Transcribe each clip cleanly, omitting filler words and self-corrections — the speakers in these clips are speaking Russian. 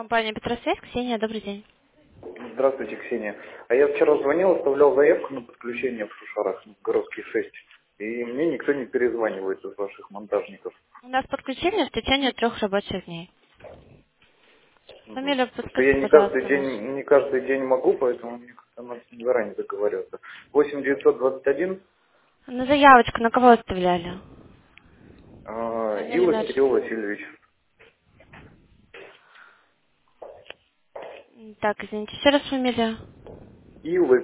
Компания «Петросвязь», Ксения, добрый день. Здравствуйте, Ксения. А я вчера звонил, оставлял заявку на подключение в Шушарах, в Городский 6, и мне никто не перезванивает из ваших монтажников. У нас подключение в течение 3 рабочих дней. Мгм. Фамилию Просто подскажите, я пожалуйста, вашу. не каждый день могу, поэтому мне как-то надо заранее договариваться. 8921 На заявочку на кого оставляли? Фамилия, Ила имя, Кирилл отчество. Васильевич. Так, извините, еще раз фамилия. Илык.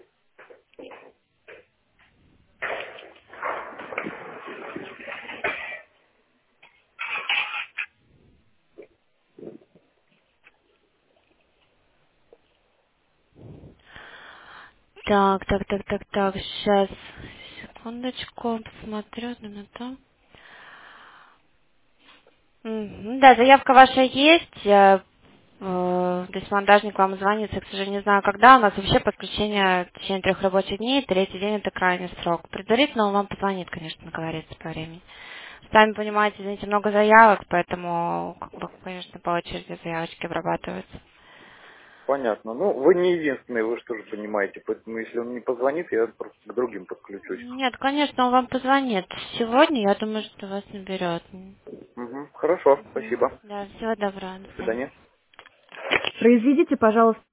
Так, сейчас, секундочку, посмотрю, минуту. Да, заявка ваша есть. То есть монтажник вам звонится, к сожалению, не знаю когда. У нас вообще подключение в течение 3 рабочих дней, третий день это крайний срок. Предварительно он вам позвонит, конечно, наговорится по времени. Сами понимаете, извините, много заявок, поэтому, конечно, по очереди заявочки обрабатываются. Понятно. Ну, вы не единственные, вы же тоже понимаете, поэтому если он не позвонит, я просто к другим подключусь. Нет, конечно, он вам позвонит. Сегодня, я думаю, что вас наберет. Угу. Хорошо, спасибо. Да, всего доброго, до До свидания. свидания. Произведите, пожалуйста.